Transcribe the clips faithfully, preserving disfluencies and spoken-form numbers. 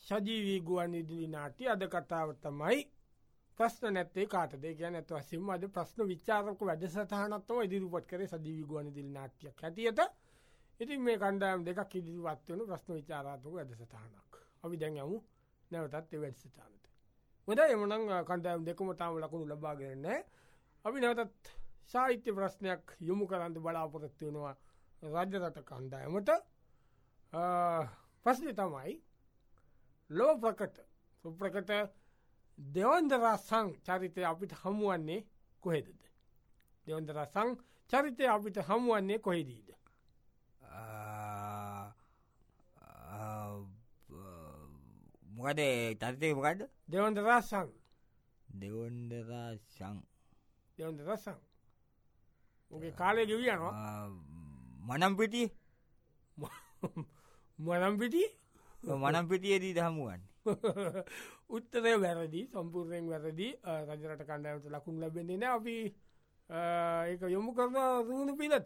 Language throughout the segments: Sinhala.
සජීවී ගුවන් විදුලි නාට්‍ය අද කතාව තමයි ප්‍රශ්න නැත්තේ කාටද? ඒ කියන්නේ අත වශයෙන්ම අද ප්‍රශ්න විචාරක වැඩසටහනක් තමයි ඉදිරිපත් කරේ සජීවී ගුවන් විදුලි නාට්‍යයක් හැටියට. ඉතින් මේ කණ්ඩායම් දෙකක් ඉදිරිපත් වෙන ප්‍රශ්න විචාරාත්මක වැඩසටහනක්. අපි දැන් යමු නැවතත් ඒ වැඩසටහනට. මොකද එමුනම් කණ්ඩායම් දෙකම තාම ලකුණු ලබාගෙන නැහැ. අපි නැවතත් සාහිත්‍ය ප්‍රශ්නයක් යොමු කරන්න බලාපොරොත්තු වෙනවා රාජ්‍ය රට කණ්ඩායමට. ප්‍රශ්නේ තමයි ලෝ ප්‍රකට සුප්‍රකට දෙවන්දරා සං චරිතය අපිට හමුවන්නේ කොහෙදද? දෙවන්දරා සං චරිතය අපිට හමුවන්නේ කොහෙදීද? මොකද චරිතය මොකද්ද? දෙවන්දරා සං. දෙවන්දරා සං. දෙවන්දරා සං. ඔගේ කාලේ ගෙවියනවා. මනම් පිටියේ මනම් පිටියේ මනම් පිටියේදී හමුවන්නේ. උත්තරය වැරදි, සම්පූර්ණයෙන් වැරදි. රාජ්‍ය රට කණ්ඩායමට ලකුණු ලැබෙන්නේ නැහැ. අපි ඒක යොමු කරන රුණු පිළට.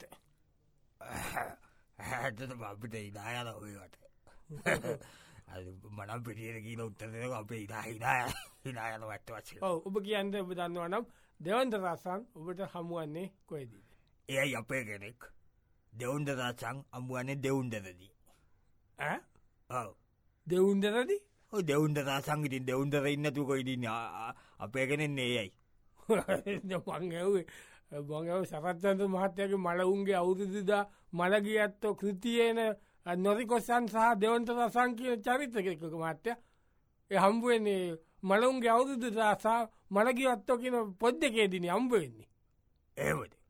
ඇත්තටම අපිට ඉදා යන ඔය වට. අද මනම් පිටියේ කියලා උත්තර දෙනවා අපේ ඉදා ඉදා ඉදා යන වට වශයෙන්. ඔව් ඔබ කියන්නේ ඔබ දන්නවා නම් දෙවන්දරා සං ඔබට හමුවන්නේ කොහෙදීද? එයයි අපේ කෙනෙක්. දෙවන්දරා සං හමුවන්නේ දෙවුන්දරදී. ඈ? ඔව්. දෙවුන්දරදී? ඔය දෙවුන්දරා සං ඉතින් දෙවුන්දර ඉන්න තු කොයිද ඉන්නේ? අපේ කෙනෙක් නේ එයයි. මං ඇහුවේ මං ඇහුවේ සරත්චන්ද්‍ර මහත්තයාගේ මලවුන්ගේ අවුරුදුදා මලගියත්තෝ කෘතියේන නොරිකොසන් සහ දෙවන්දරා සං කියන චරිතයක මහත්තයා ඒ හම්බ වෙන්නේ මලවුන්ගේ අවුරුදුදා සහ මලගියත්තෝ කියන පොත් දෙකේදීනේ හම්බ වෙන්නේ. එහෙමද?